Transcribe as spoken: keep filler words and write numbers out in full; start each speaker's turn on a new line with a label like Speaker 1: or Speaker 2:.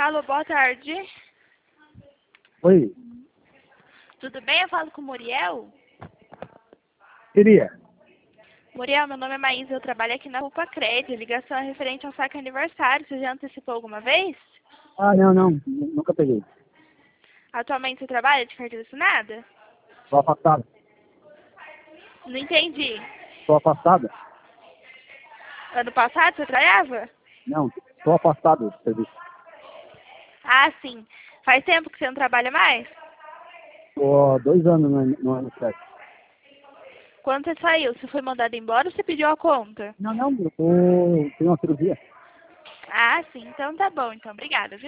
Speaker 1: Alô, boa tarde.
Speaker 2: Oi,
Speaker 1: Tudo bem? Eu falo com o Muriel.
Speaker 2: queria.
Speaker 1: Muriel, meu nome é Maísa, eu trabalho aqui na Rupa Cred. A ligação é referente ao saque aniversário. Você já antecipou alguma vez?
Speaker 2: Ah, não, não, nunca peguei.
Speaker 1: Atualmente você trabalha de carteira assinada?
Speaker 2: Tô afastado.
Speaker 1: Não entendi.
Speaker 2: Tô afastado?
Speaker 1: Ano passado você trabalhava?
Speaker 2: Não, tô afastado do serviço.
Speaker 1: Ah, sim. Faz tempo que você não trabalha mais?
Speaker 2: Tô há dois anos no, no ano sete.
Speaker 1: Quando você saiu, você foi mandado embora ou você pediu a conta?
Speaker 2: Não, não, eu tô, tenho uma cirurgia.
Speaker 1: Ah, sim. Então tá bom. Então, obrigada, viu?